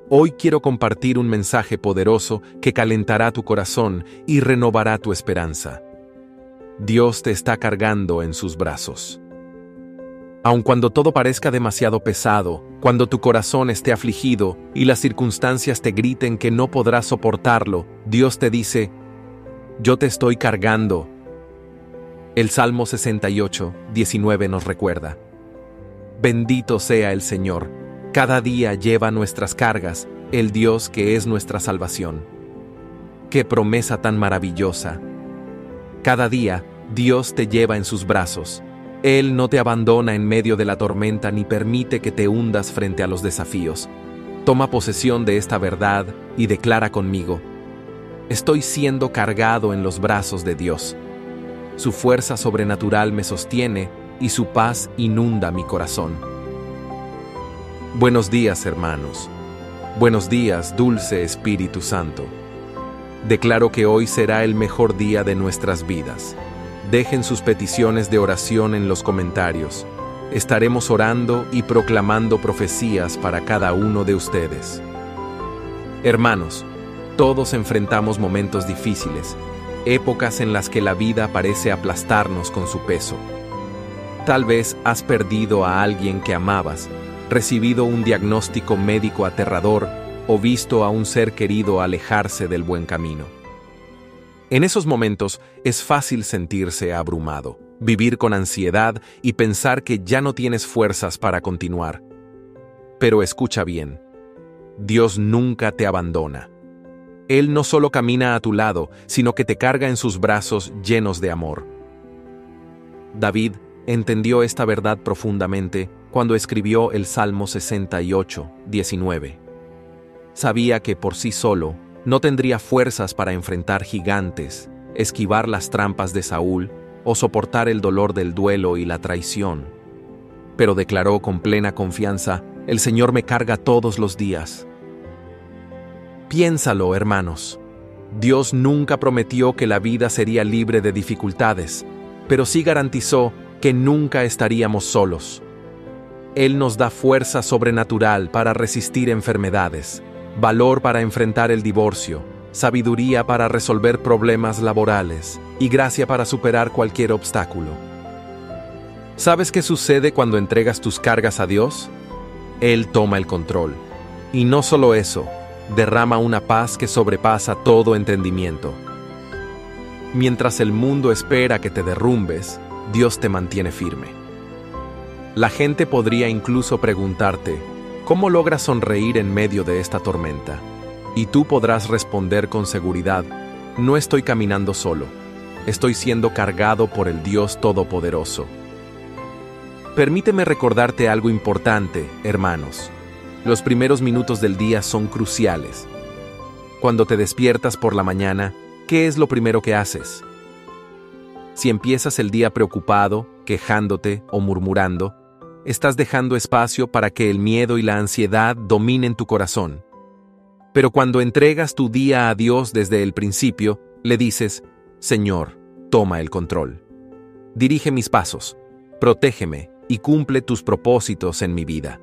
Hoy quiero compartir un mensaje poderoso que calentará tu corazón y renovará tu esperanza. Dios te está cargando en sus brazos. Aun cuando todo parezca demasiado pesado, cuando tu corazón esté afligido y las circunstancias te griten que no podrás soportarlo, Dios te dice: yo te estoy cargando. El Salmo 68, 19 nos recuerda: bendito sea el Señor, cada día lleva nuestras cargas, el Dios que es nuestra salvación. ¡Qué promesa tan maravillosa! Cada día, Dios te lleva en sus brazos. Él no te abandona en medio de la tormenta ni permite que te hundas frente a los desafíos. Toma posesión de esta verdad y declara conmigo: estoy siendo cargado en los brazos de Dios. Su fuerza sobrenatural me sostiene y su paz inunda mi corazón. Buenos días, hermanos. Buenos días, dulce Espíritu Santo. Declaro que hoy será el mejor día de nuestras vidas. Dejen sus peticiones de oración en los comentarios. Estaremos orando y proclamando profecías para cada uno de ustedes. Hermanos, todos enfrentamos momentos difíciles, épocas en las que la vida parece aplastarnos con su peso. Tal vez has perdido a alguien que amabas, recibido un diagnóstico médico aterrador o visto a un ser querido alejarse del buen camino. En esos momentos es fácil sentirse abrumado, vivir con ansiedad y pensar que ya no tienes fuerzas para continuar. Pero escucha bien, Dios nunca te abandona. Él no solo camina a tu lado, sino que te carga en sus brazos llenos de amor. David entendió esta verdad profundamente cuando escribió el Salmo 68, 19. Sabía que por sí solo no tendría fuerzas para enfrentar gigantes, esquivar las trampas de Saúl o soportar el dolor del duelo y la traición. Pero declaró con plena confianza: el Señor me carga todos los días. Piénsalo, hermanos. Dios nunca prometió que la vida sería libre de dificultades, pero sí garantizó que nunca estaríamos solos. Él nos da fuerza sobrenatural para resistir enfermedades, valor para enfrentar el divorcio, sabiduría para resolver problemas laborales y gracia para superar cualquier obstáculo. ¿Sabes qué sucede cuando entregas tus cargas a Dios? Él toma el control. Y no solo eso, derrama una paz que sobrepasa todo entendimiento. Mientras el mundo espera que te derrumbes, Dios te mantiene firme. La gente podría incluso preguntarte: ¿cómo logras sonreír en medio de esta tormenta? Y tú podrás responder con seguridad: no estoy caminando solo, estoy siendo cargado por el Dios Todopoderoso. Permíteme recordarte algo importante, hermanos. Los primeros minutos del día son cruciales. Cuando te despiertas por la mañana, ¿qué es lo primero que haces? Si empiezas el día preocupado, quejándote o murmurando, estás dejando espacio para que el miedo y la ansiedad dominen tu corazón. Pero cuando entregas tu día a Dios desde el principio, le dices: Señor, toma el control. Dirige mis pasos, protégeme y cumple tus propósitos en mi vida.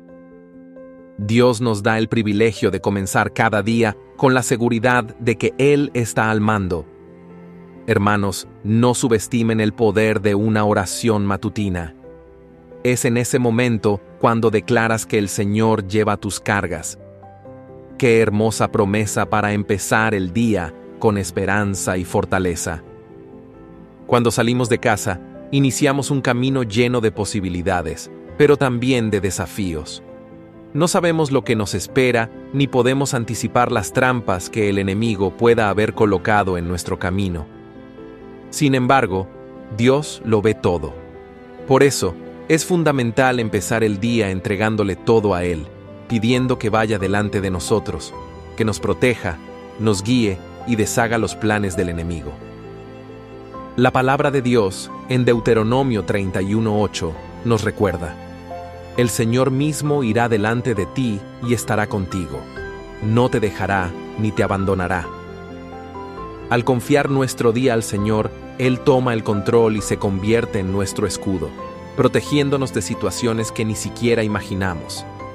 Dios nos da el privilegio de comenzar cada día con la seguridad de que Él está al mando. Hermanos, no subestimen el poder de una oración matutina. Es en ese momento cuando declaras que el Señor lleva tus cargas. Qué hermosa promesa para empezar el día con esperanza y fortaleza. Cuando salimos de casa, iniciamos un camino lleno de posibilidades, pero también de desafíos. No sabemos lo que nos espera, ni podemos anticipar las trampas que el enemigo pueda haber colocado en nuestro camino. Sin embargo, Dios lo ve todo. Por eso, es fundamental empezar el día entregándole todo a Él, pidiendo que vaya delante de nosotros, que nos proteja, nos guíe y deshaga los planes del enemigo. La palabra de Dios, en Deuteronomio 31:8, nos recuerda: el Señor mismo irá delante de ti y estará contigo. No te dejará ni te abandonará. Al confiar nuestro día al Señor, Él toma el control y se convierte en nuestro escudo, protegiéndonos de situaciones que ni siquiera imaginamos,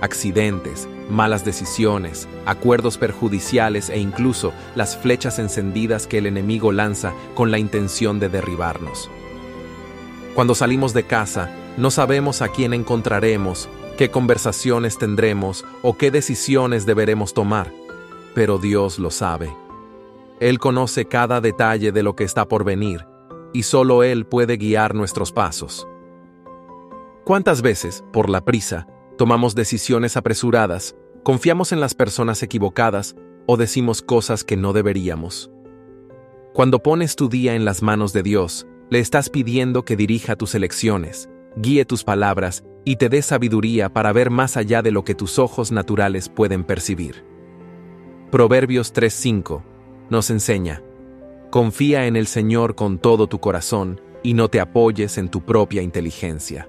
accidentes, malas decisiones, acuerdos perjudiciales e incluso las flechas encendidas que el enemigo lanza con la intención de derribarnos. Cuando salimos de casa, no sabemos a quién encontraremos, qué conversaciones tendremos o qué decisiones deberemos tomar, pero Dios lo sabe. Él conoce cada detalle de lo que está por venir, y solo Él puede guiar nuestros pasos. ¿Cuántas veces, por la prisa, tomamos decisiones apresuradas, confiamos en las personas equivocadas o decimos cosas que no deberíamos? Cuando pones tu día en las manos de Dios, le estás pidiendo que dirija tus elecciones, guíe tus palabras y te dé sabiduría para ver más allá de lo que tus ojos naturales pueden percibir. Proverbios 3:5 nos enseña: confía en el Señor con todo tu corazón y no te apoyes en tu propia inteligencia.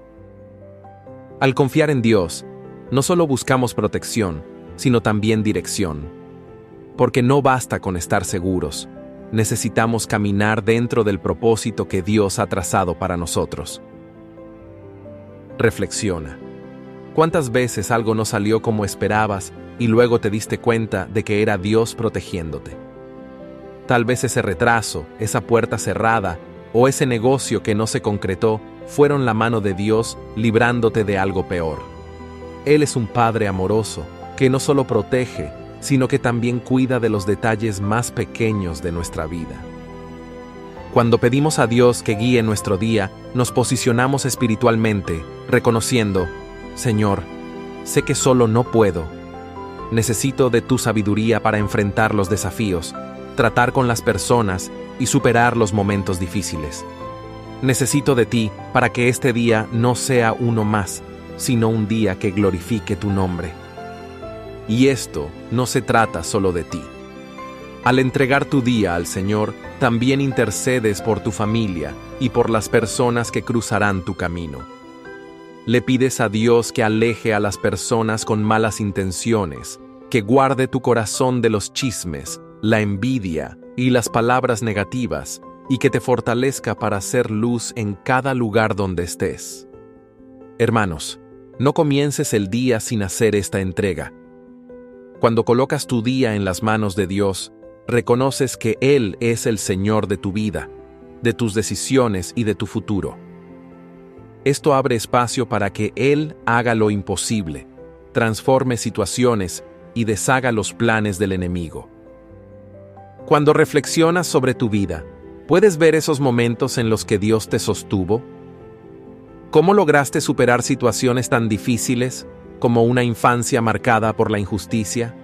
Al confiar en Dios, no solo buscamos protección, sino también dirección. Porque no basta con estar seguros, necesitamos caminar dentro del propósito que Dios ha trazado para nosotros. Reflexiona. ¿Cuántas veces algo no salió como esperabas y luego te diste cuenta de que era Dios protegiéndote? Tal vez ese retraso, esa puerta cerrada o ese negocio que no se concretó fueron la mano de Dios librándote de algo peor. Él es un Padre amoroso que no solo protege, sino que también cuida de los detalles más pequeños de nuestra vida. Cuando pedimos a Dios que guíe nuestro día, nos posicionamos espiritualmente, reconociendo: Señor, sé que solo no puedo. Necesito de tu sabiduría para enfrentar los desafíos, tratar con las personas y superar los momentos difíciles. Necesito de ti para que este día no sea uno más, sino un día que glorifique tu nombre. Y esto no se trata solo de ti. Al entregar tu día al Señor, también intercedes por tu familia y por las personas que cruzarán tu camino. Le pides a Dios que aleje a las personas con malas intenciones, que guarde tu corazón de los chismes, la envidia y las palabras negativas, y que te fortalezca para hacer luz en cada lugar donde estés. Hermanos, no comiences el día sin hacer esta entrega. Cuando colocas tu día en las manos de Dios, reconoces que Él es el Señor de tu vida, de tus decisiones y de tu futuro. Esto abre espacio para que Él haga lo imposible, transforme situaciones y deshaga los planes del enemigo. Cuando reflexionas sobre tu vida, ¿puedes ver esos momentos en los que Dios te sostuvo? ¿Cómo lograste superar situaciones tan difíciles como una infancia marcada por la injusticia?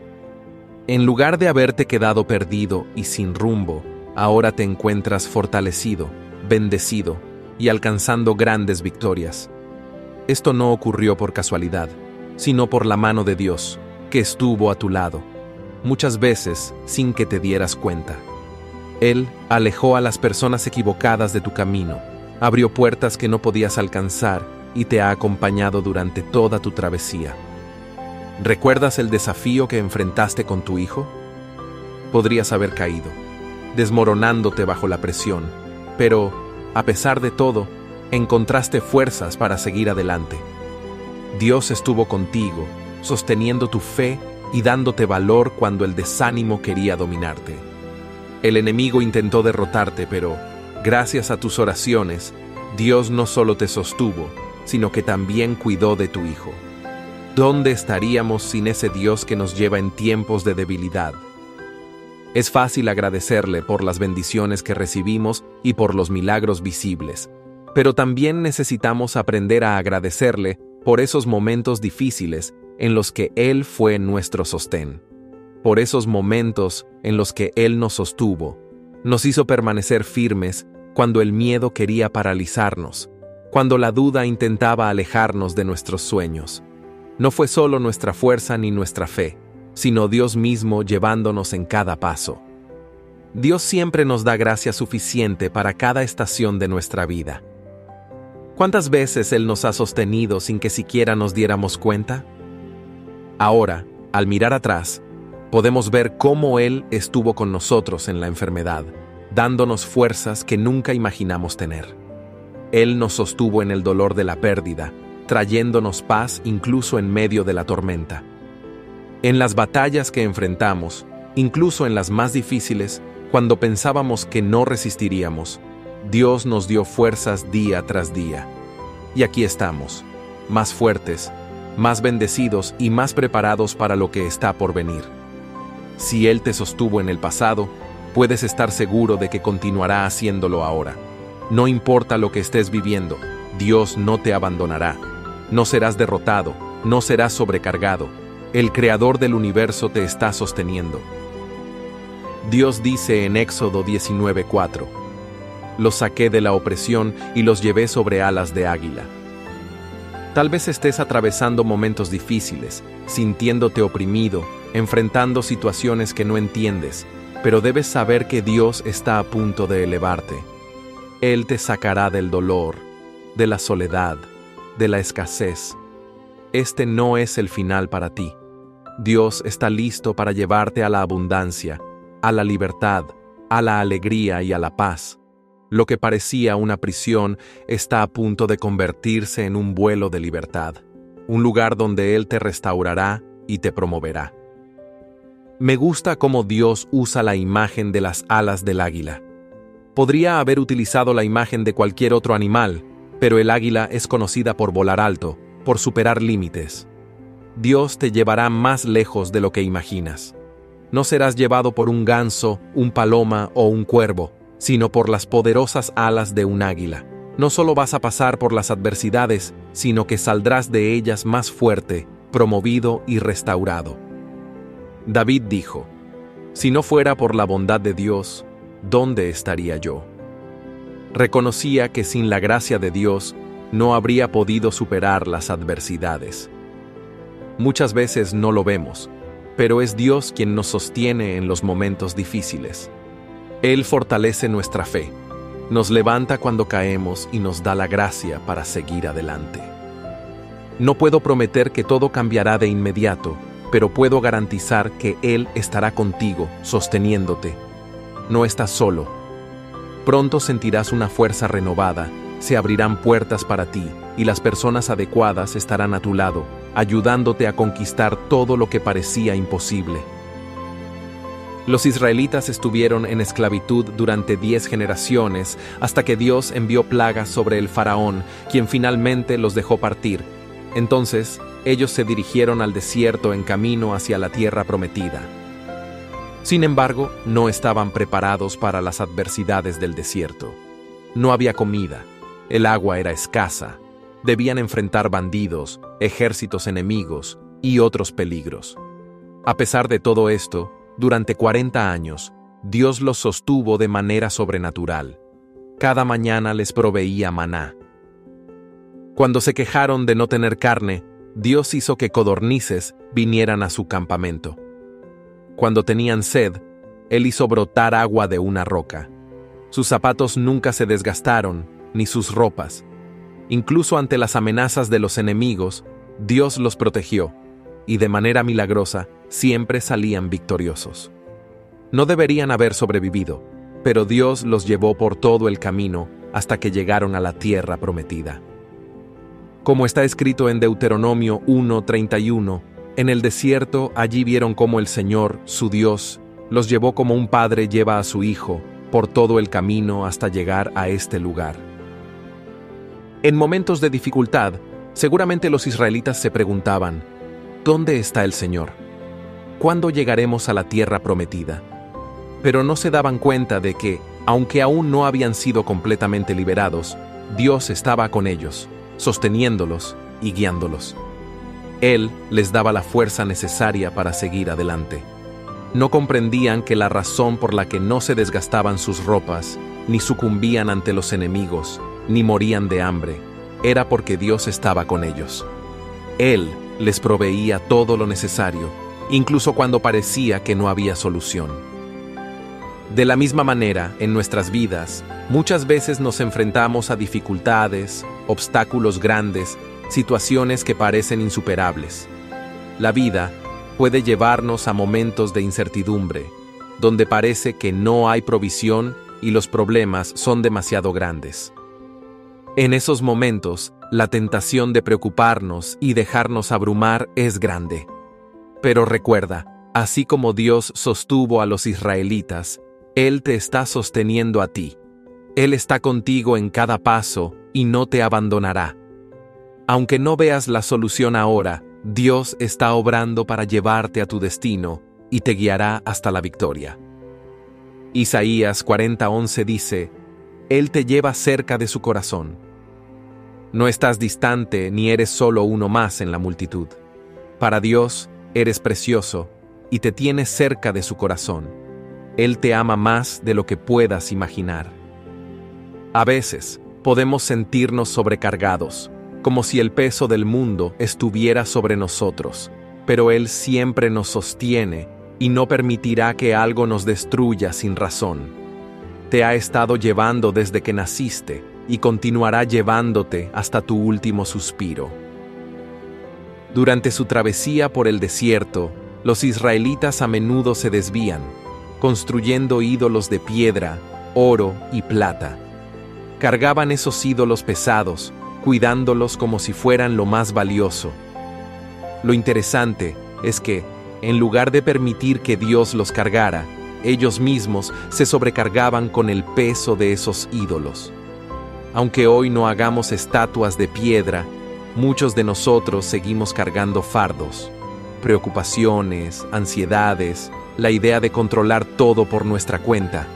En lugar de haberte quedado perdido y sin rumbo, ahora te encuentras fortalecido, bendecido y alcanzando grandes victorias. Esto no ocurrió por casualidad, sino por la mano de Dios, que estuvo a tu lado, muchas veces sin que te dieras cuenta. Él alejó a las personas equivocadas de tu camino, abrió puertas que no podías alcanzar y te ha acompañado durante toda tu travesía. ¿Recuerdas el desafío que enfrentaste con tu hijo? Podrías haber caído, desmoronándote bajo la presión, pero, a pesar de todo, encontraste fuerzas para seguir adelante. Dios estuvo contigo, sosteniendo tu fe y dándote valor cuando el desánimo quería dominarte. El enemigo intentó derrotarte, pero, gracias a tus oraciones, Dios no solo te sostuvo, sino que también cuidó de tu hijo. ¿Dónde estaríamos sin ese Dios que nos lleva en tiempos de debilidad? Es fácil agradecerle por las bendiciones que recibimos y por los milagros visibles, pero también necesitamos aprender a agradecerle por esos momentos difíciles en los que Él fue nuestro sostén, por esos momentos en los que Él nos sostuvo, nos hizo permanecer firmes cuando el miedo quería paralizarnos, cuando la duda intentaba alejarnos de nuestros sueños. No fue solo nuestra fuerza ni nuestra fe, sino Dios mismo llevándonos en cada paso. Dios siempre nos da gracia suficiente para cada estación de nuestra vida. ¿Cuántas veces Él nos ha sostenido sin que siquiera nos diéramos cuenta? Ahora, al mirar atrás, podemos ver cómo Él estuvo con nosotros en la enfermedad, dándonos fuerzas que nunca imaginamos tener. Él nos sostuvo en el dolor de la pérdida, trayéndonos paz incluso en medio de la tormenta. En las batallas que enfrentamos, incluso en las más difíciles, cuando pensábamos que no resistiríamos, Dios nos dio fuerzas día tras día. Y aquí estamos, más fuertes, más bendecidos y más preparados para lo que está por venir. Si Él te sostuvo en el pasado, puedes estar seguro de que continuará haciéndolo ahora. No importa lo que estés viviendo, Dios no te abandonará. No serás derrotado, no serás sobrecargado. El Creador del universo te está sosteniendo. Dios dice en Éxodo 19:4, «Los saqué de la opresión y los llevé sobre alas de águila». Tal vez estés atravesando momentos difíciles, sintiéndote oprimido, enfrentando situaciones que no entiendes, pero debes saber que Dios está a punto de elevarte. Él te sacará del dolor, de la soledad, de la escasez. Este no es el final para ti. Dios está listo para llevarte a la abundancia, a la libertad, a la alegría y a la paz. Lo que parecía una prisión está a punto de convertirse en un vuelo de libertad, un lugar donde Él te restaurará y te promoverá. Me gusta cómo Dios usa la imagen de las alas del águila. Podría haber utilizado la imagen de cualquier otro animal, pero el águila es conocida por volar alto, por superar límites. Dios te llevará más lejos de lo que imaginas. No serás llevado por un ganso, un paloma o un cuervo, sino por las poderosas alas de un águila. No solo vas a pasar por las adversidades, sino que saldrás de ellas más fuerte, promovido y restaurado. David dijo, «Si no fuera por la bondad de Dios, ¿dónde estaría yo?». Reconocía que sin la gracia de Dios no habría podido superar las adversidades. Muchas veces no lo vemos, pero es Dios quien nos sostiene en los momentos difíciles. Él fortalece nuestra fe, nos levanta cuando caemos y nos da la gracia para seguir adelante. No puedo prometer que todo cambiará de inmediato, pero puedo garantizar que Él estará contigo, sosteniéndote. No estás solo. Pronto sentirás una fuerza renovada, se abrirán puertas para ti y las personas adecuadas estarán a tu lado, ayudándote a conquistar todo lo que parecía imposible. Los israelitas estuvieron en esclavitud durante 10 generaciones hasta que Dios envió plagas sobre el faraón, quien finalmente los dejó partir. Entonces, ellos se dirigieron al desierto en camino hacia la tierra prometida. Sin embargo, no estaban preparados para las adversidades del desierto. No había comida, el agua era escasa, debían enfrentar bandidos, ejércitos enemigos y otros peligros. A pesar de todo esto, durante 40 años, Dios los sostuvo de manera sobrenatural. Cada mañana les proveía maná. Cuando se quejaron de no tener carne, Dios hizo que codornices vinieran a su campamento. Cuando tenían sed, Él hizo brotar agua de una roca. Sus zapatos nunca se desgastaron, ni sus ropas. Incluso ante las amenazas de los enemigos, Dios los protegió, y de manera milagrosa siempre salían victoriosos. No deberían haber sobrevivido, pero Dios los llevó por todo el camino hasta que llegaron a la tierra prometida. Como está escrito en Deuteronomio 1:31, en el desierto allí vieron cómo el Señor, su Dios, los llevó como un padre lleva a su hijo por todo el camino hasta llegar a este lugar. En momentos de dificultad, seguramente los israelitas se preguntaban, ¿dónde está el Señor? ¿Cuándo llegaremos a la tierra prometida? Pero no se daban cuenta de que, aunque aún no habían sido completamente liberados, Dios estaba con ellos, sosteniéndolos y guiándolos. Él les daba la fuerza necesaria para seguir adelante. No comprendían que la razón por la que no se desgastaban sus ropas, ni sucumbían ante los enemigos, ni morían de hambre, era porque Dios estaba con ellos. Él les proveía todo lo necesario, incluso cuando parecía que no había solución. De la misma manera, en nuestras vidas, muchas veces nos enfrentamos a dificultades, obstáculos grandes, situaciones que parecen insuperables. La vida puede llevarnos a momentos de incertidumbre, donde parece que no hay provisión y los problemas son demasiado grandes. En esos momentos, la tentación de preocuparnos y dejarnos abrumar es grande. Pero recuerda, así como Dios sostuvo a los israelitas, Él te está sosteniendo a ti. Él está contigo en cada paso y no te abandonará. Aunque no veas la solución ahora, Dios está obrando para llevarte a tu destino y te guiará hasta la victoria. Isaías 40:11 dice: Él te lleva cerca de su corazón. No estás distante ni eres solo uno más en la multitud. Para Dios, eres precioso y te tiene cerca de su corazón. Él te ama más de lo que puedas imaginar. A veces, podemos sentirnos sobrecargados, como si el peso del mundo estuviera sobre nosotros, pero Él siempre nos sostiene y no permitirá que algo nos destruya sin razón. Te ha estado llevando desde que naciste y continuará llevándote hasta tu último suspiro. Durante su travesía por el desierto, los israelitas a menudo se desvían, construyendo ídolos de piedra, oro y plata. Cargaban esos ídolos pesados, cuidándolos como si fueran lo más valioso. Lo interesante es que, en lugar de permitir que Dios los cargara, ellos mismos se sobrecargaban con el peso de esos ídolos. Aunque hoy no hagamos estatuas de piedra, muchos de nosotros seguimos cargando fardos, preocupaciones, ansiedades, la idea de controlar todo por nuestra cuenta.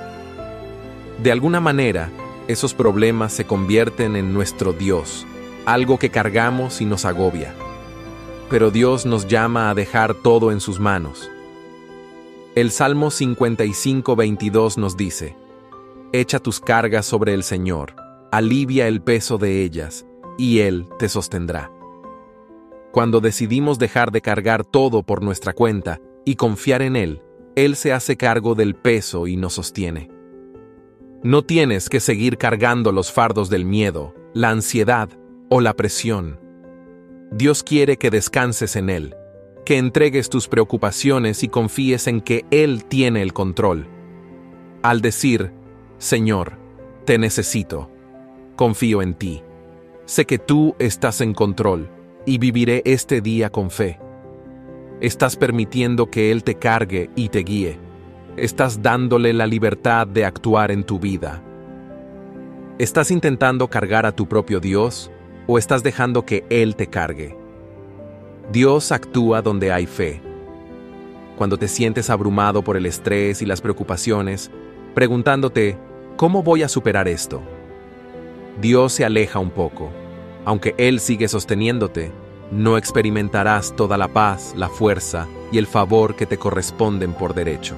De alguna manera, esos problemas se convierten en nuestro Dios, algo que cargamos y nos agobia. Pero Dios nos llama a dejar todo en sus manos. El Salmo 55:22 nos dice: Echa tus cargas sobre el Señor, alivia el peso de ellas, y Él te sostendrá. Cuando decidimos dejar de cargar todo por nuestra cuenta y confiar en Él, Él se hace cargo del peso y nos sostiene. No tienes que seguir cargando los fardos del miedo, la ansiedad o la presión. Dios quiere que descanses en Él, que entregues tus preocupaciones y confíes en que Él tiene el control. Al decir: Señor, te necesito, confío en ti. Sé que tú estás en control y viviré este día con fe. Estás permitiendo que Él te cargue y te guíe. Estás dándole la libertad de actuar en tu vida. ¿Estás intentando cargar a tu propio Dios o estás dejando que Él te cargue? Dios actúa donde hay fe. Cuando te sientes abrumado por el estrés y las preocupaciones, preguntándote: ¿cómo voy a superar esto?, Dios se aleja un poco. Aunque Él sigue sosteniéndote, no experimentarás toda la paz, la fuerza y el favor que te corresponden por derecho.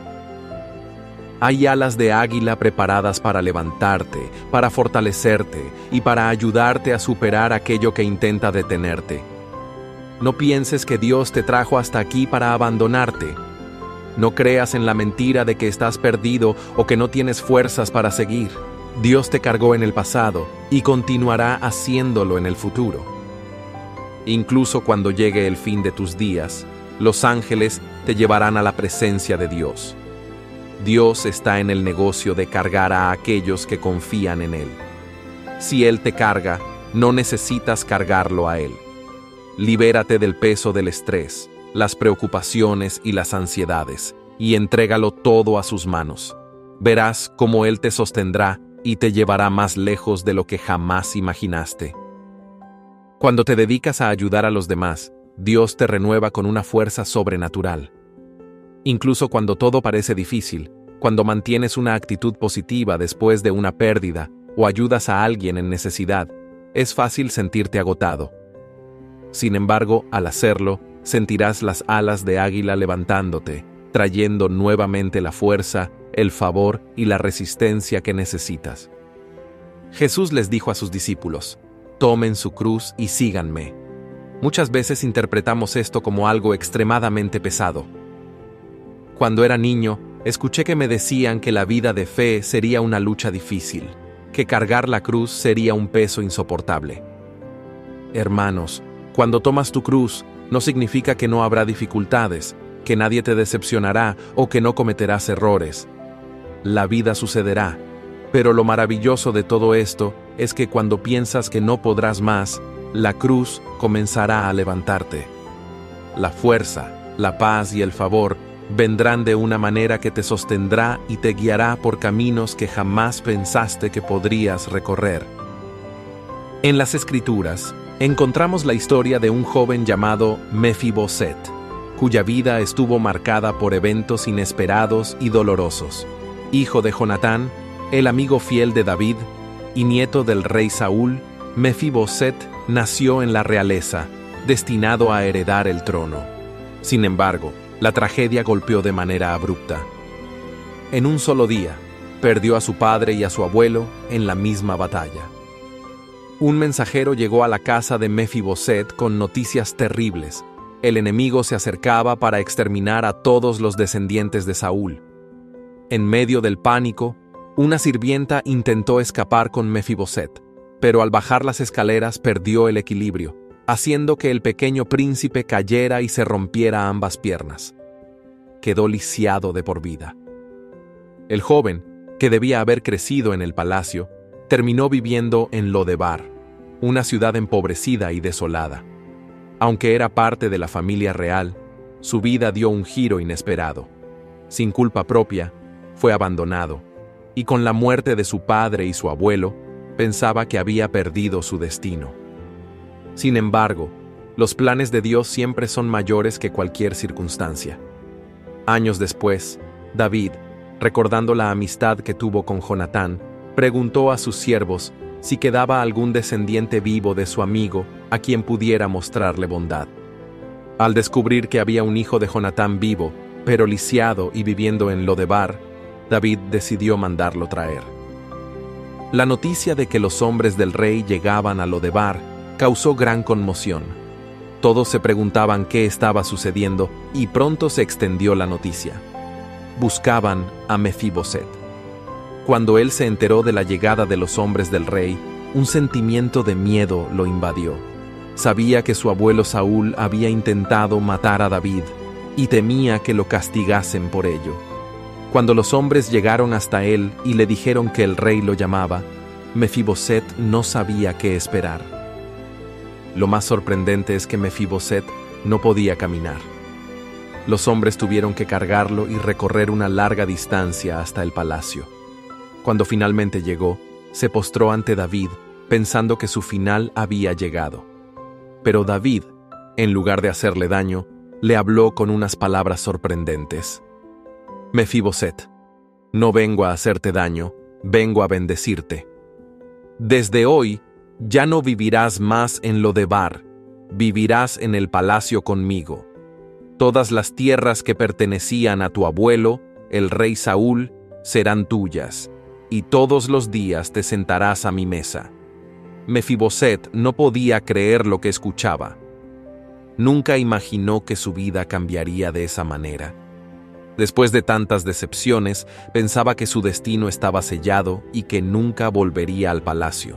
Hay alas de águila preparadas para levantarte, para fortalecerte y para ayudarte a superar aquello que intenta detenerte. No pienses que Dios te trajo hasta aquí para abandonarte. No creas en la mentira de que estás perdido o que no tienes fuerzas para seguir. Dios te cargó en el pasado y continuará haciéndolo en el futuro. Incluso cuando llegue el fin de tus días, los ángeles te llevarán a la presencia de Dios. Dios está en el negocio de cargar a aquellos que confían en Él. Si Él te carga, no necesitas cargarlo a Él. Libérate del peso del estrés, las preocupaciones y las ansiedades, y entrégalo todo a sus manos. Verás cómo Él te sostendrá y te llevará más lejos de lo que jamás imaginaste. Cuando te dedicas a ayudar a los demás, Dios te renueva con una fuerza sobrenatural. Incluso cuando todo parece difícil, cuando mantienes una actitud positiva después de una pérdida o ayudas a alguien en necesidad, es fácil sentirte agotado. Sin embargo, al hacerlo, sentirás las alas de águila levantándote, trayendo nuevamente la fuerza, el favor y la resistencia que necesitas. Jesús les dijo a sus discípulos: tomen su cruz y síganme. Muchas veces interpretamos esto como algo extremadamente pesado. Cuando era niño, escuché que me decían que la vida de fe sería una lucha difícil, que cargar la cruz sería un peso insoportable. Hermanos, cuando tomas tu cruz, no significa que no habrá dificultades, que nadie te decepcionará o que no cometerás errores. La vida sucederá, pero lo maravilloso de todo esto es que cuando piensas que no podrás más, la cruz comenzará a levantarte. La fuerza, la paz y el favor vendrán de una manera que te sostendrá y te guiará por caminos que jamás pensaste que podrías recorrer. En las Escrituras, encontramos la historia de un joven llamado Mefiboset, cuya vida estuvo marcada por eventos inesperados y dolorosos. Hijo de Jonatán, el amigo fiel de David, y nieto del rey Saúl, Mefiboset nació en la realeza, destinado a heredar el trono. Sin embargo, la tragedia golpeó de manera abrupta. En un solo día, perdió a su padre y a su abuelo en la misma batalla. Un mensajero llegó a la casa de Mefiboset con noticias terribles. El enemigo se acercaba para exterminar a todos los descendientes de Saúl. En medio del pánico, una sirvienta intentó escapar con Mefiboset, pero al bajar las escaleras perdió el equilibrio, haciendo que el pequeño príncipe cayera y se rompiera ambas piernas. Quedó lisiado de por vida. El joven, que debía haber crecido en el palacio, terminó viviendo en Lodebar, una ciudad empobrecida y desolada. Aunque era parte de la familia real, su vida dio un giro inesperado. Sin culpa propia, fue abandonado, y con la muerte de su padre y su abuelo, pensaba que había perdido su destino. Sin embargo, los planes de Dios siempre son mayores que cualquier circunstancia. Años después, David, recordando la amistad que tuvo con Jonatán, preguntó a sus siervos si quedaba algún descendiente vivo de su amigo a quien pudiera mostrarle bondad. Al descubrir que había un hijo de Jonatán vivo, pero lisiado y viviendo en Lodebar, David decidió mandarlo traer. La noticia de que los hombres del rey llegaban a Lodebar causó gran conmoción. Todos se preguntaban qué estaba sucediendo y pronto se extendió la noticia. Buscaban a Mefiboset. Cuando él se enteró de la llegada de los hombres del rey, un sentimiento de miedo lo invadió. Sabía que su abuelo Saúl había intentado matar a David y temía que lo castigasen por ello. Cuando los hombres llegaron hasta él y le dijeron que el rey lo llamaba, Mefiboset no sabía qué esperar. Lo más sorprendente es que Mefiboset no podía caminar. Los hombres tuvieron que cargarlo y recorrer una larga distancia hasta el palacio. Cuando finalmente llegó, se postró ante David, pensando que su final había llegado. Pero David, en lugar de hacerle daño, le habló con unas palabras sorprendentes. Mefiboset, no vengo a hacerte daño, vengo a bendecirte. Desde hoy, ya no vivirás más en Lodebar, vivirás en el palacio conmigo. Todas las tierras que pertenecían a tu abuelo, el rey Saúl, serán tuyas, y todos los días te sentarás a mi mesa. Mefiboset no podía creer lo que escuchaba. Nunca imaginó que su vida cambiaría de esa manera. Después de tantas decepciones, pensaba que su destino estaba sellado y que nunca volvería al palacio.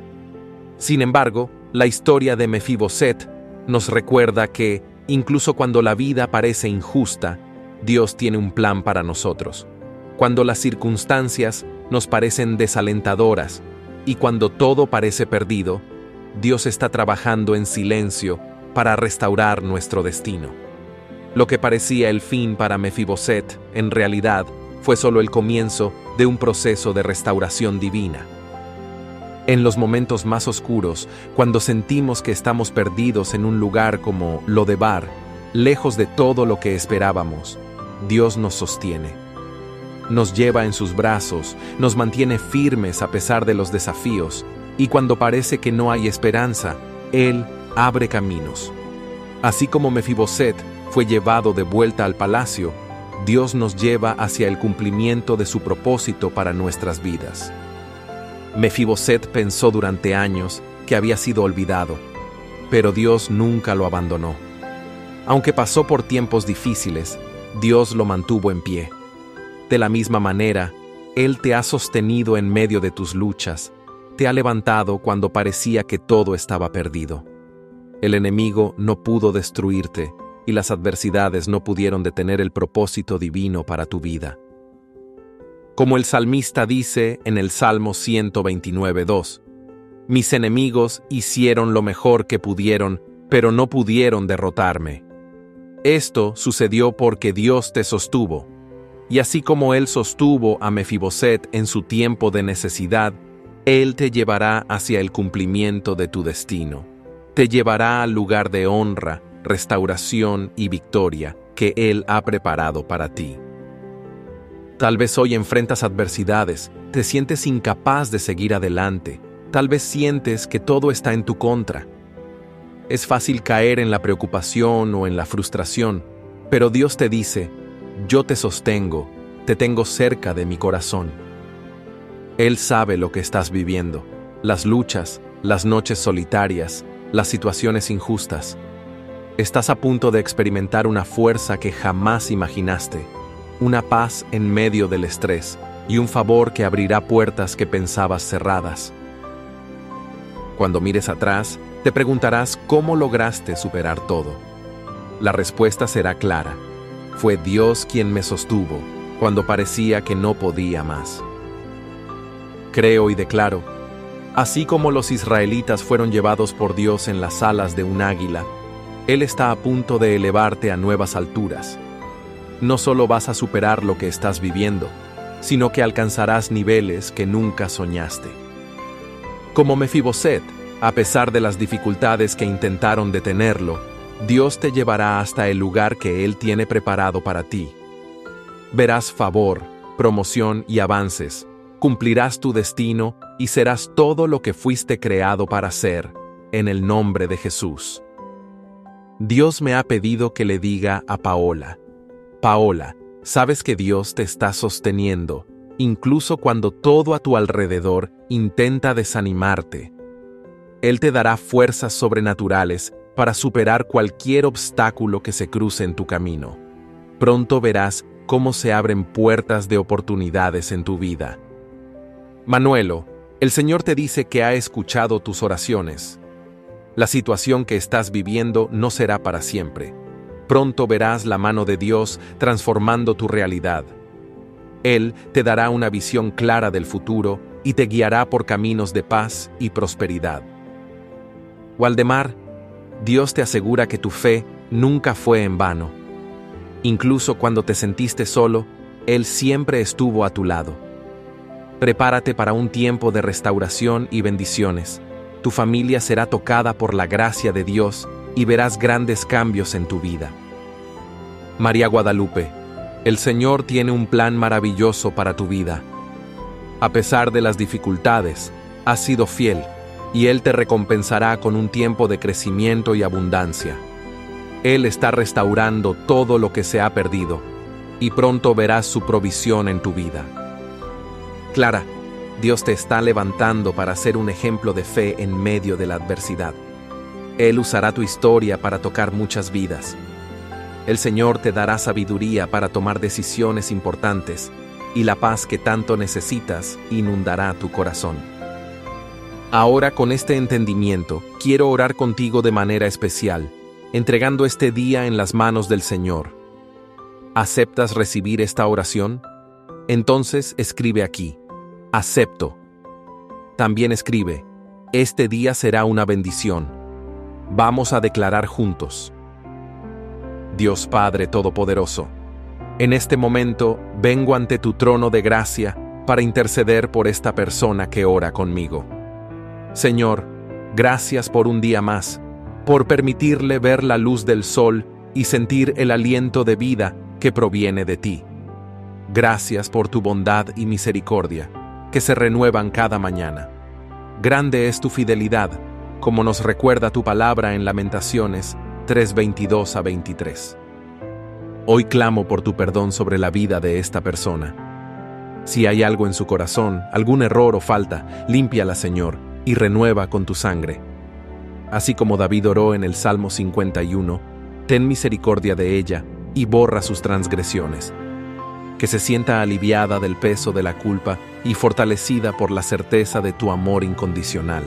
Sin embargo, la historia de Mefiboset nos recuerda que, incluso cuando la vida parece injusta, Dios tiene un plan para nosotros. Cuando las circunstancias nos parecen desalentadoras y cuando todo parece perdido, Dios está trabajando en silencio para restaurar nuestro destino. Lo que parecía el fin para Mefiboset, en realidad, fue solo el comienzo de un proceso de restauración divina. En los momentos más oscuros, cuando sentimos que estamos perdidos en un lugar como Lodebar, lejos de todo lo que esperábamos, Dios nos sostiene. Nos lleva en sus brazos, nos mantiene firmes a pesar de los desafíos, y cuando parece que no hay esperanza, Él abre caminos. Así como Mefiboset fue llevado de vuelta al palacio, Dios nos lleva hacia el cumplimiento de su propósito para nuestras vidas. Mefiboset pensó durante años que había sido olvidado, pero Dios nunca lo abandonó. Aunque pasó por tiempos difíciles, Dios lo mantuvo en pie. De la misma manera, Él te ha sostenido en medio de tus luchas, te ha levantado cuando parecía que todo estaba perdido. El enemigo no pudo destruirte y las adversidades no pudieron detener el propósito divino para tu vida. Como el salmista dice en el Salmo 129:2, Mis enemigos hicieron lo mejor que pudieron, pero no pudieron derrotarme. Esto sucedió porque Dios te sostuvo. Y así como Él sostuvo a Mefiboset en su tiempo de necesidad, Él te llevará hacia el cumplimiento de tu destino. Te llevará al lugar de honra, restauración y victoria que Él ha preparado para ti. Tal vez hoy enfrentas adversidades, te sientes incapaz de seguir adelante, tal vez sientes que todo está en tu contra. Es fácil caer en la preocupación o en la frustración, pero Dios te dice: yo te sostengo, te tengo cerca de mi corazón. Él sabe lo que estás viviendo, las luchas, las noches solitarias, las situaciones injustas. Estás a punto de experimentar una fuerza que jamás imaginaste, una paz en medio del estrés y un favor que abrirá puertas que pensabas cerradas. Cuando mires atrás, te preguntarás cómo lograste superar todo. La respuesta será clara: fue Dios quien me sostuvo cuando parecía que no podía más. Creo y declaro, así como los israelitas fueron llevados por Dios en las alas de un águila, Él está a punto de elevarte a nuevas alturas. No solo vas a superar lo que estás viviendo, sino que alcanzarás niveles que nunca soñaste. Como Mefiboset, a pesar de las dificultades que intentaron detenerlo, Dios te llevará hasta el lugar que Él tiene preparado para ti. Verás favor, promoción y avances, cumplirás tu destino y serás todo lo que fuiste creado para ser, en el nombre de Jesús. Dios me ha pedido que le diga a Paola: Paola, sabes que Dios te está sosteniendo, incluso cuando todo a tu alrededor intenta desanimarte. Él te dará fuerzas sobrenaturales para superar cualquier obstáculo que se cruce en tu camino. Pronto verás cómo se abren puertas de oportunidades en tu vida. Manuelo, el Señor te dice que ha escuchado tus oraciones. La situación que estás viviendo no será para siempre. Pronto verás la mano de Dios transformando tu realidad. Él te dará una visión clara del futuro y te guiará por caminos de paz y prosperidad. Waldemar, Dios te asegura que tu fe nunca fue en vano. Incluso cuando te sentiste solo, Él siempre estuvo a tu lado. Prepárate para un tiempo de restauración y bendiciones. Tu familia será tocada por la gracia de Dios y verás grandes cambios en tu vida. María Guadalupe, el Señor tiene un plan maravilloso para tu vida. A pesar de las dificultades, has sido fiel, y Él te recompensará con un tiempo de crecimiento y abundancia. Él está restaurando todo lo que se ha perdido, y pronto verás su provisión en tu vida. Clara, Dios te está levantando para ser un ejemplo de fe en medio de la adversidad. Él usará tu historia para tocar muchas vidas. El Señor te dará sabiduría para tomar decisiones importantes, y la paz que tanto necesitas inundará tu corazón. Ahora, con este entendimiento, quiero orar contigo de manera especial, entregando este día en las manos del Señor. ¿Aceptas recibir esta oración? Entonces escribe aquí: acepto. También escribe: este día será una bendición. Vamos a declarar juntos. Dios Padre Todopoderoso, en este momento vengo ante tu trono de gracia para interceder por esta persona que ora conmigo. Señor, gracias por un día más, por permitirle ver la luz del sol y sentir el aliento de vida que proviene de ti. Gracias por tu bondad y misericordia, que se renuevan cada mañana. Grande es tu fidelidad, como nos recuerda tu palabra en Lamentaciones 3:22-23. Hoy clamo por tu perdón sobre la vida de esta persona. Si hay algo en su corazón, algún error o falta, límpiala, Señor, y renueva con tu sangre. Así como David oró en el Salmo 51, ten misericordia de ella y borra sus transgresiones. Que se sienta aliviada del peso de la culpa y fortalecida por la certeza de tu amor incondicional.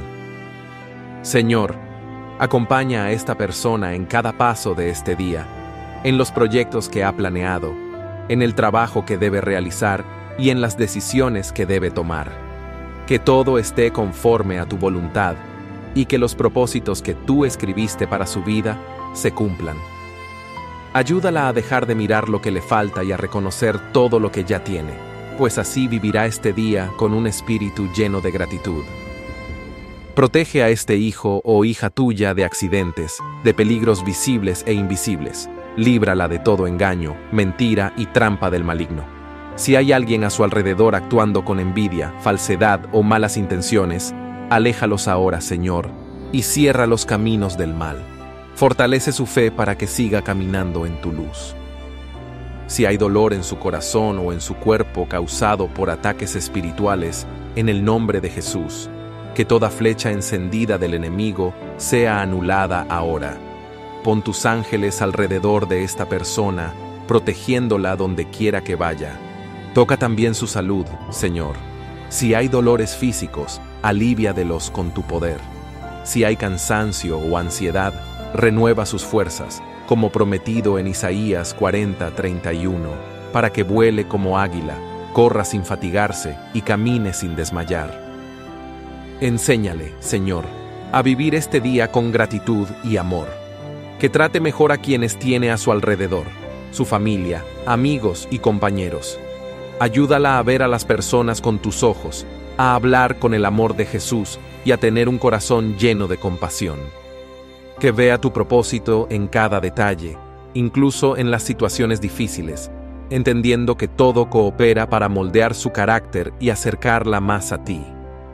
Señor, acompaña a esta persona en cada paso de este día, en los proyectos que ha planeado, en el trabajo que debe realizar y en las decisiones que debe tomar. Que todo esté conforme a tu voluntad y que los propósitos que tú escribiste para su vida se cumplan. Ayúdala a dejar de mirar lo que le falta y a reconocer todo lo que ya tiene, pues así vivirá este día con un espíritu lleno de gratitud. Protege a este hijo o hija tuya de accidentes, de peligros visibles e invisibles. Líbrala de todo engaño, mentira y trampa del maligno. Si hay alguien a su alrededor actuando con envidia, falsedad o malas intenciones, aléjalos ahora, Señor, y cierra los caminos del mal. Fortalece su fe para que siga caminando en tu luz. Si hay dolor en su corazón o en su cuerpo causado por ataques espirituales, en el nombre de Jesús, que toda flecha encendida del enemigo sea anulada ahora. Pon tus ángeles alrededor de esta persona, protegiéndola donde quiera que vaya. Toca también su salud, Señor. Si hay dolores físicos, alivíadelos con tu poder. Si hay cansancio o ansiedad, renueva sus fuerzas, como prometido en Isaías 40:31, para que vuele como águila, corra sin fatigarse y camine sin desmayar. Enséñale, Señor, a vivir este día con gratitud y amor. Que trate mejor a quienes tiene a su alrededor, su familia, amigos y compañeros. Ayúdala a ver a las personas con tus ojos, a hablar con el amor de Jesús y a tener un corazón lleno de compasión. Que vea tu propósito en cada detalle, incluso en las situaciones difíciles, entendiendo que todo coopera para moldear su carácter y acercarla más a ti.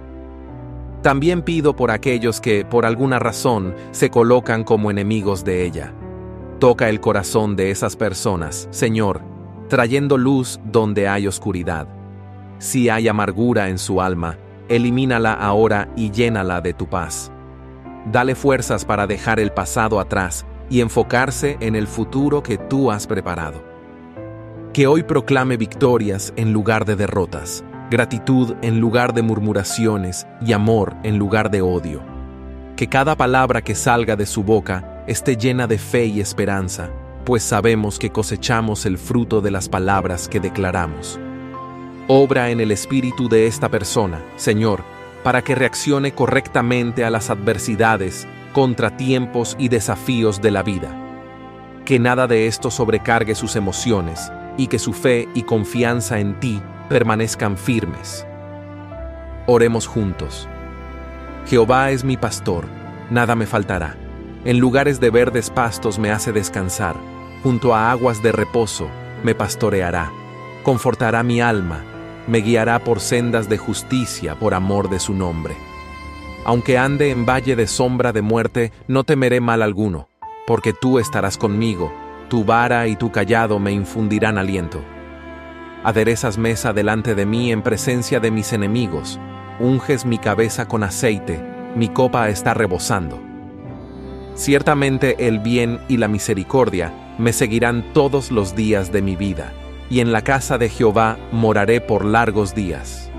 También pido por aquellos que, por alguna razón, se colocan como enemigos de ella. Toca el corazón de esas personas, Señor, trayendo luz donde hay oscuridad. Si hay amargura en su alma, elimínala ahora y llénala de tu paz. Dale fuerzas para dejar el pasado atrás y enfocarse en el futuro que tú has preparado. Que hoy proclame victorias en lugar de derrotas, gratitud en lugar de murmuraciones y amor en lugar de odio. Que cada palabra que salga de su boca esté llena de fe y esperanza, pues sabemos que cosechamos el fruto de las palabras que declaramos. Obra en el espíritu de esta persona, Señor, para que reaccione correctamente a las adversidades, contratiempos y desafíos de la vida. Que nada de esto sobrecargue sus emociones y que su fe y confianza en ti permanezcan firmes. Oremos juntos. Jehová es mi pastor, nada me faltará. En lugares de verdes pastos me hace descansar, junto a aguas de reposo me pastoreará. Confortará mi alma, me guiará por sendas de justicia por amor de su nombre. Aunque ande en valle de sombra de muerte, no temeré mal alguno, porque tú estarás conmigo, tu vara y tu cayado me infundirán aliento. Aderezas mesa delante de mí en presencia de mis enemigos, unges mi cabeza con aceite, mi copa está rebosando. Ciertamente el bien y la misericordia me seguirán todos los días de mi vida, y en la casa de Jehová moraré por largos días.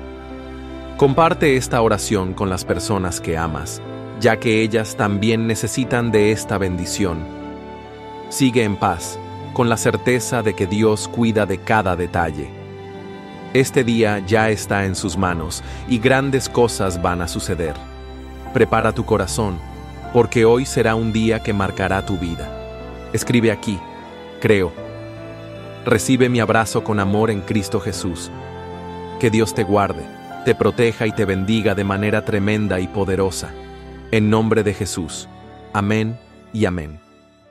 Comparte esta oración con las personas que amas, ya que ellas también necesitan de esta bendición. Sigue en paz, con la certeza de que Dios cuida de cada detalle. Este día ya está en sus manos y grandes cosas van a suceder. Prepara tu corazón, porque hoy será un día que marcará tu vida. Escribe aquí: creo. Recibe mi abrazo con amor en Cristo Jesús. Que Dios te guarde, te proteja y te bendiga de manera tremenda y poderosa. En nombre de Jesús. Amén y amén.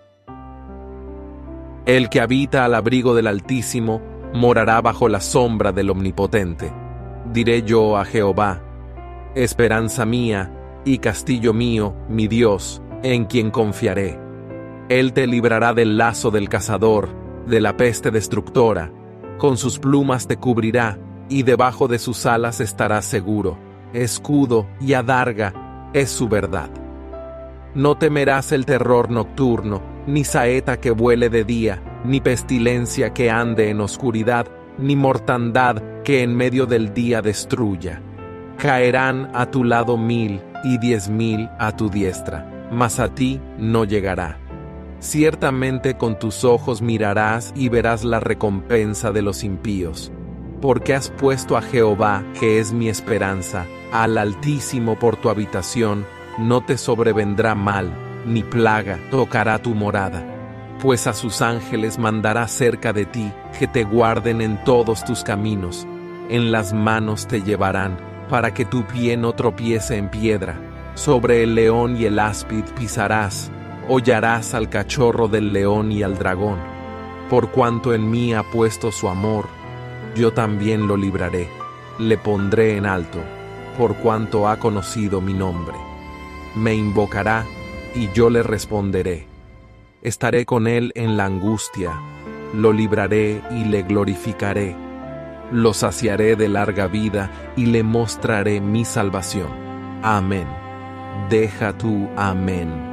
El que habita al abrigo del Altísimo morará bajo la sombra del Omnipotente. Diré yo a Jehová: esperanza mía y castillo mío, mi Dios, en quien confiaré. Él te librará del lazo del cazador, de la peste destructora. Con sus plumas te cubrirá, y debajo de sus alas estarás seguro. Escudo y adarga es su verdad. No temerás el terror nocturno, ni saeta que vuele de día, ni pestilencia que ande en oscuridad, ni mortandad que en medio del día destruya. Caerán a tu lado 1000 y 10,000 a tu diestra, mas a ti no llegará. Ciertamente con tus ojos mirarás y verás la recompensa de los impíos. porque has puesto a Jehová, que es mi esperanza, al Altísimo por tu habitación, no te sobrevendrá mal, ni plaga tocará tu morada. Pues a sus ángeles mandará cerca de ti, que te guarden en todos tus caminos. En las manos te llevarán, para que tu pie no tropiece en piedra. Sobre el león y el áspid pisarás, hollarás al cachorro del león y al dragón. Por cuanto en mí ha puesto su amor, yo también lo libraré, le pondré en alto, por cuanto ha conocido mi nombre. Me invocará, y yo le responderé. Estaré con él en la angustia, lo libraré y le glorificaré. Lo saciaré de larga vida y le mostraré mi salvación. Amén. Deja tu amén.